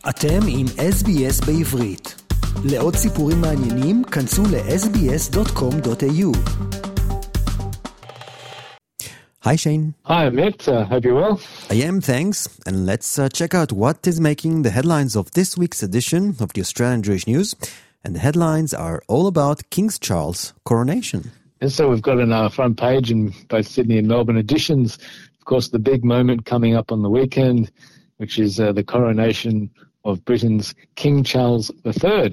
אתם עם SBS בעברית. לעוד סיפורים מעניינים, כנסו ל-sbs.com.au. Hi Shane. Hi Amit, hope you're well. I am, thanks. And let's check out what is making the headlines of this week's edition of the Australian Jewish News. And the headlines are all about King Charles' coronation. And so we've got on our front page in both Sydney and Melbourne editions, of course, the big moment coming up on the weekend, which is the coronation of Britain's King Charles III,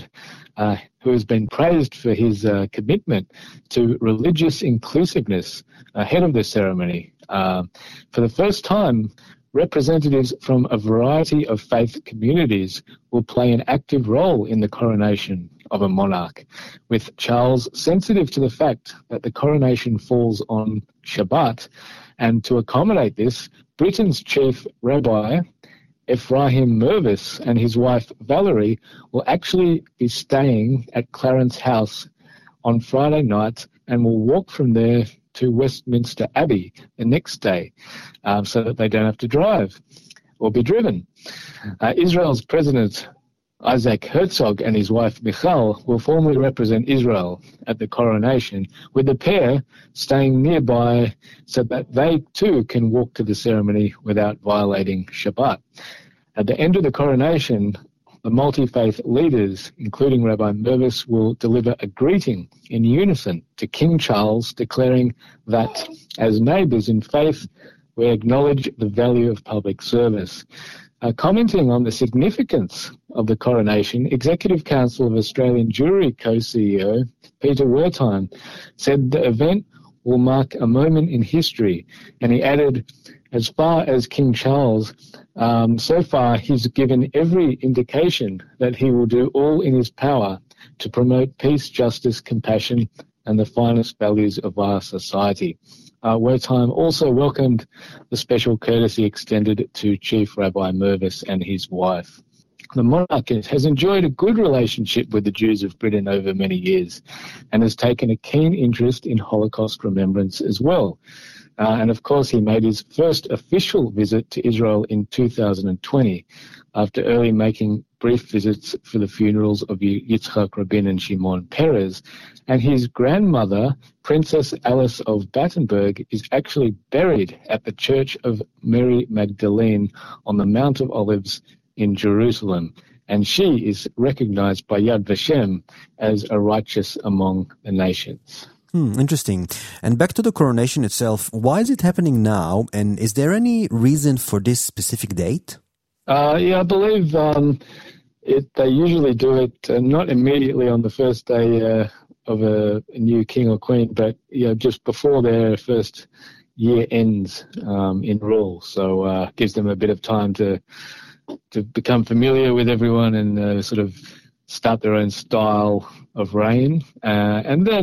who has been praised for his commitment to religious inclusiveness ahead of the ceremony. For the first time, representatives from a variety of faith communities will play an active role in the coronation of a monarch, with Charles sensitive to the fact that the coronation falls on Shabbat, and to accommodate this, Britain's chief rabbi, Ephraim Mervis, and his wife Valerie will actually be staying at Clarence House on Friday night and will walk from there to Westminster Abbey the next day so that they don't have to drive or be driven. Israel's President Isaac Herzog and his wife Michal will formally represent Israel at the coronation, with the pair staying nearby so that they too can walk to the ceremony without violating Shabbat. At the end of the coronation, the multi-faith leaders, including Rabbi Mervis, will deliver a greeting in unison to King Charles, declaring that as neighbours in faith, we acknowledge the value of public service. Commenting on the significance of the coronation, Executive Council of Australian Jewry co-CEO Peter Wertheim said the event will mark a moment in history, and he added, as far as King Charles, so far he's given every indication that he will do all in his power to promote peace, justice, compassion, and the finest values of our society. Wertheim also welcomed the special courtesy extended to Chief Rabbi Mervis and his wife. The monarch has enjoyed a good relationship with the Jews of Britain over many years and has taken a keen interest in Holocaust remembrance as well. And of course, he made his first official visit to Israel in 2020, after early making brief visits for the funerals of Yitzhak Rabin and Shimon Peres. And his grandmother, Princess Alice of Battenberg, is actually buried at the Church of Mary Magdalene on the Mount of Olives in Jerusalem. And she is recognized by Yad Vashem as a righteous among the nations. Interesting. And back to the coronation itself, why is it happening now? And is there any reason for this specific date? I believe they usually do it not immediately on the first day of a new king or queen, but just before their first year ends in rule. So it gives them a bit of time to become familiar with everyone and sort of start their own style of reign, and then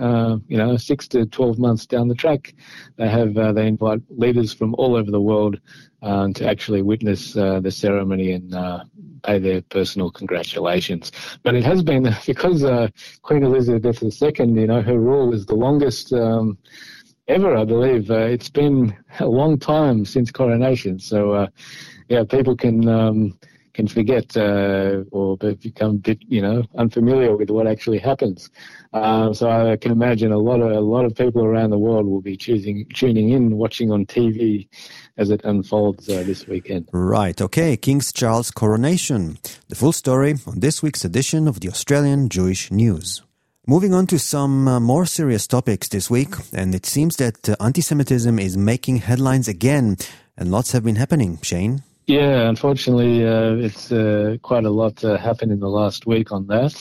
6 to 12 months down the track, they invite leaders from all over the world to actually witness the ceremony and pay their personal congratulations. But it has been, because Queen Elizabeth II, her rule is the longest ever, I believe. It's been a long time since coronation, so people can forget or become a bit, unfamiliar with what actually happens. So I can imagine a lot of people around the world will be tuning in, watching on TV as it unfolds this weekend. Right, okay, King Charles' coronation. The full story on this week's edition of the Australian Jewish News. Moving on to some more serious topics this week, and it seems that anti-Semitism is making headlines again, and lots have been happening. Shane? Yeah, unfortunately, it's quite a lot happened in the last week on that.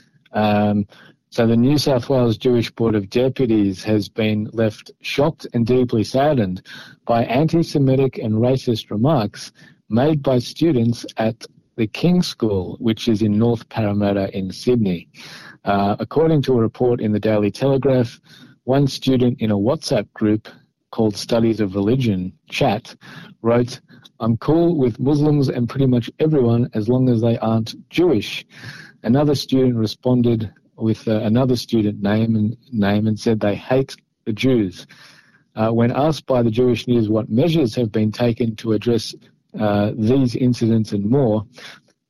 So the New South Wales Jewish Board of Deputies has been left shocked and deeply saddened by anti-Semitic and racist remarks made by students at the King's School, which is in North Parramatta in Sydney. According to a report in the Daily Telegraph, one student in a WhatsApp group called Studies of Religion chat wrote, "I'm cool with Muslims and pretty much everyone as long as they aren't Jewish." Another student responded with another student name and said they hate the Jews. When asked by the Jewish News what measures have been taken to address these incidents and more,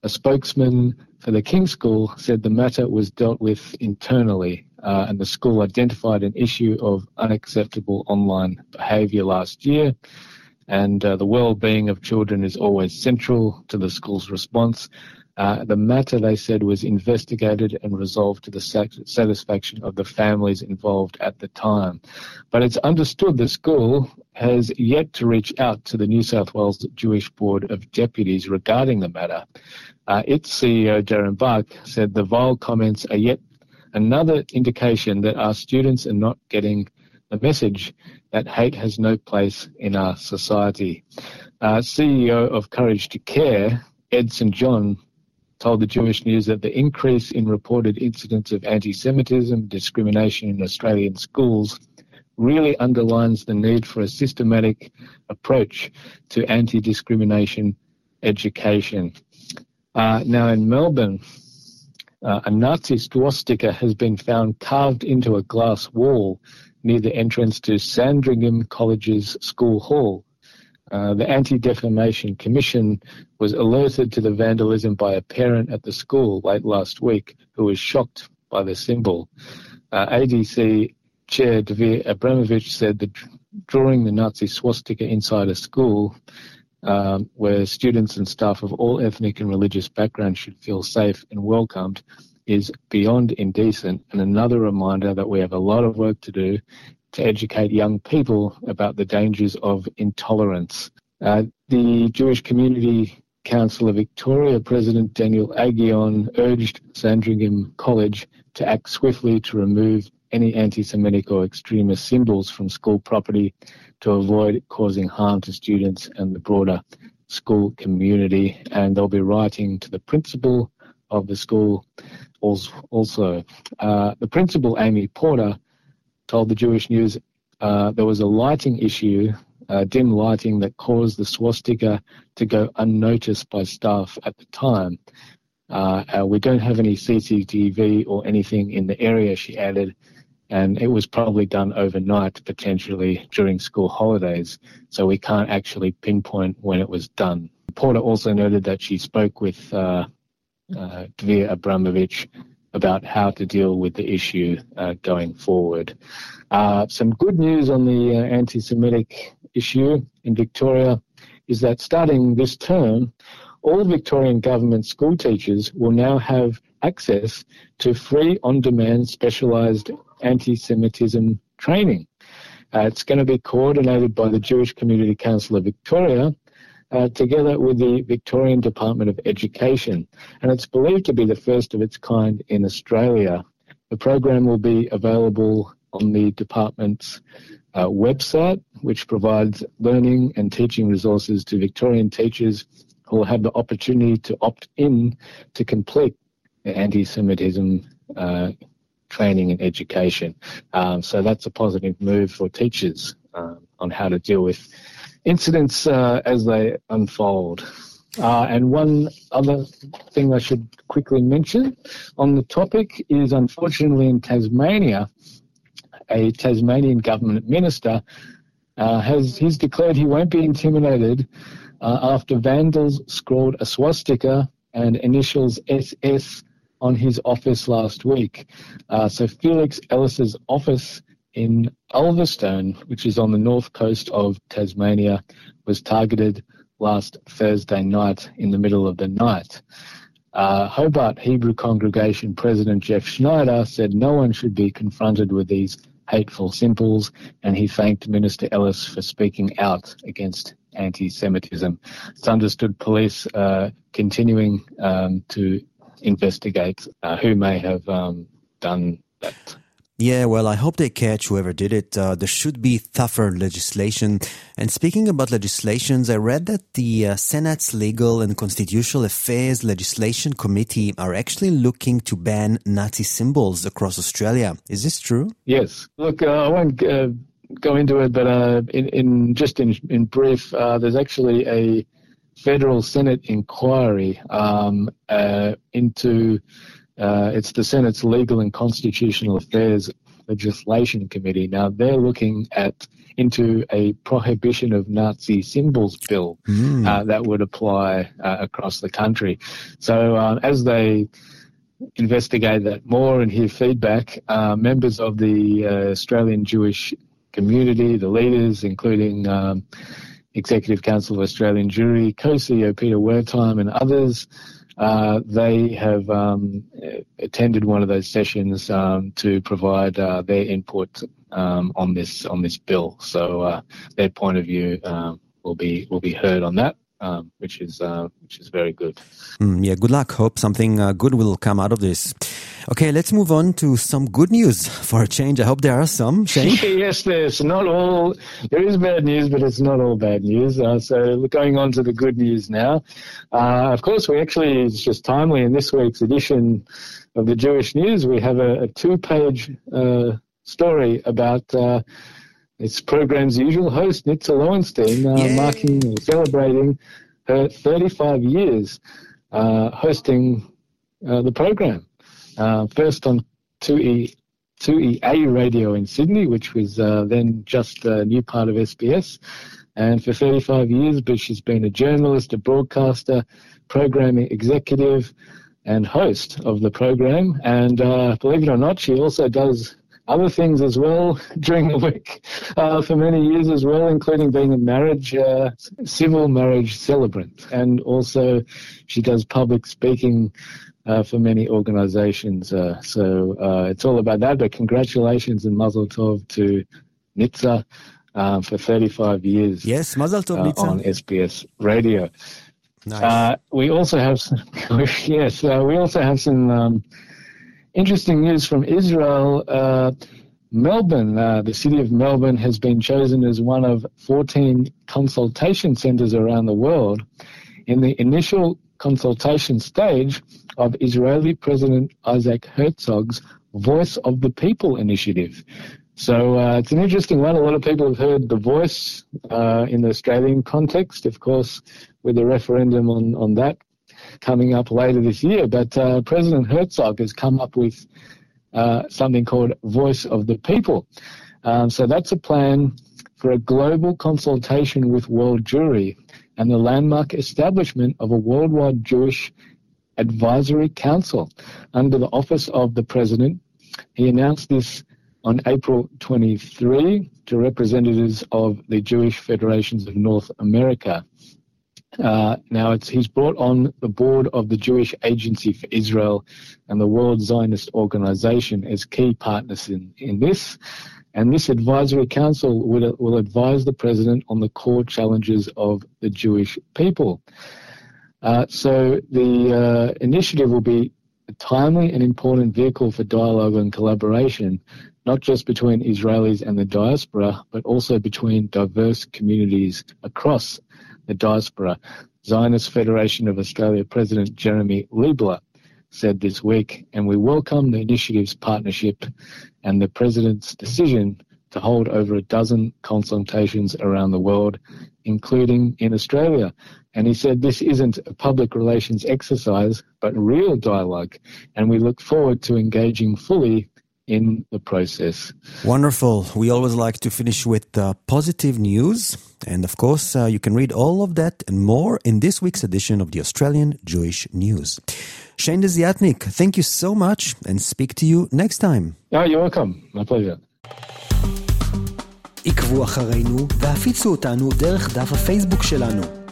A spokesman for the King School said the matter was dealt with internally, and the school identified an issue of unacceptable online behaviour last year, and the well-being of children is always central to the school's response. The matter, they said, was investigated and resolved to the satisfaction of the families involved at the time. But it's understood the school has yet to reach out to the New South Wales Jewish Board of Deputies regarding the matter. Its CEO, Darren Buck, said the vile comments are yet another indication that our students are not getting the message that hate has no place in our society. CEO of Courage to Care, Ed St. John, told the Jewish News that the increase in reported incidents of anti-Semitism and discrimination in Australian schools really underlines the need for a systematic approach to anti-discrimination education. Now in Melbourne, a Nazi swastika has been found carved into a glass wall near the entrance to Sandringham College's school hall. The Anti-Defamation Commission was alerted to the vandalism by a parent at the school late last week who was shocked by the symbol. ADC Chair Dvir Abramovich said that drawing the Nazi swastika inside a school where students and staff of all ethnic and religious backgrounds should feel safe and welcomed is beyond indecent, and another reminder that we have a lot of work to do to educate young people about the dangers of intolerance. The Jewish Community Council of Victoria President Daniel Aghion urged Sandringham College to act swiftly to remove any anti-Semitic or extremist symbols from school property to avoid causing harm to students and the broader school community. And they'll be writing to the principal of the school also. The principal, Amy Porter, told the Jewish News there was a lighting issue, dim lighting, that caused the swastika to go unnoticed by staff at the time. We don't have any CCTV or anything in the area, she added, and it was probably done overnight, potentially during school holidays, so we can't actually pinpoint when it was done. Porter also noted that she spoke with Dvir Abramovich about how to deal with the issue going forward. Some good news on the anti-Semitic issue in Victoria is that starting this term, all Victorian government school teachers will now have access to free on-demand specialised anti-Semitism training. It's going to be coordinated by the Jewish Community Council of Victoria together with the Victorian Department of Education, and it's believed to be the first of its kind in Australia. The program will be available on the department's website, which provides learning and teaching resources to Victorian teachers who will have the opportunity to opt in to complete the anti-Semitism training and education. So that's a positive move for teachers on how to deal with incidents as they unfold. And one other thing I should quickly mention on the topic is, unfortunately, in Tasmania, a Tasmanian government minister he's declared he won't be intimidated after vandals scrawled a swastika and initials SS on his office last week. So Felix Ellis's office in Ulverstone, which is on the north coast of Tasmania, was targeted last Thursday night in the middle of the night. Hobart Hebrew Congregation President Jeff Schneider said no one should be confronted with these hateful symbols, and he thanked Minister Ellis for speaking out against anti-Semitism. It's understood police continuing to investigate who may have done that. Yeah, well, I hope they catch whoever did it. There should be tougher legislation. And speaking about legislations, I read that the Senate's Legal and Constitutional Affairs Legislation Committee are actually looking to ban Nazi symbols across Australia. Is this true? Yes. Look, I won't go into it, but in brief, there's actually a federal Senate inquiry into it's the Senate's Legal and Constitutional Affairs Legislation Committee. Now, they're looking into a prohibition of Nazi symbols bill that would apply across the country. So as they investigate that more and hear feedback, members of the Australian Jewish community, the leaders, including Executive Council of Australian Jewry, co-CEO Peter Wertheim and others, they have attended one of those sessions to provide their input on this bill. So their point of view will be heard on that, which is very good. Good luck. Hope something good will come out of this. Okay, let's move on to some good news for a change. I hope there are some, Shane. Yes, there is bad news, but it's not all bad news. So going on to the good news now. Of course, it's just timely in this week's edition of the Jewish News. We have a 2-page story about its program's usual host, Nitza Lowenstein, celebrating her 35 years hosting the program. First on 2EA Radio in Sydney, which was then just a new part of SBS. And for 35 years, but she's been a journalist, a broadcaster, programming executive, and host of the program. And believe it or not, she also does other things as well during the week for many years as well, including being a civil marriage celebrant. And also she does public speaking for many organizations. So it's all about that. But congratulations and mazel tov to Nitza for 35 years. Yes, mazel tov, Nitza. On SBS Radio. Nice. We also have some interesting news from Israel. Melbourne, the city of Melbourne, has been chosen as one of 14 consultation centers around the world in the initial consultation stage of Israeli President Isaac Herzog's Voice of the People initiative. So it's an interesting one. A lot of people have heard the Voice in the Australian context, of course, with the referendum on that coming up later this year. But President Herzog has come up with something called Voice of the People. So that's a plan for a global consultation with world Jewry and the landmark establishment of a worldwide Jewish Advisory Council under the office of the President. He announced this on April 23 to representatives of the Jewish Federations of North America. Now he's brought on the board of the Jewish Agency for Israel and the World Zionist Organization as key partners in this. And this advisory council will advise the president on the core challenges of the Jewish people. So the initiative will be a timely and important vehicle for dialogue and collaboration, not just between Israelis and the diaspora, but also between diverse communities across the diaspora. Zionist Federation of Australia President Jeremy Liebler said this week, and we welcome the initiative's partnership and the President's decision to hold over a dozen consultations around the world, including in Australia. And he said this isn't a public relations exercise, but real dialogue, and we look forward to engaging fully in the process. Wonderful. We always like to finish with positive news. And of course, you can read all of that and more in this week's edition of the Australian Jewish News. Shane Desiatnik, thank you so much and speak to you next time. Oh, you're welcome. My pleasure. עקבו אחרינו והפיצו אותנו דרך דף הפייסבוק שלנו.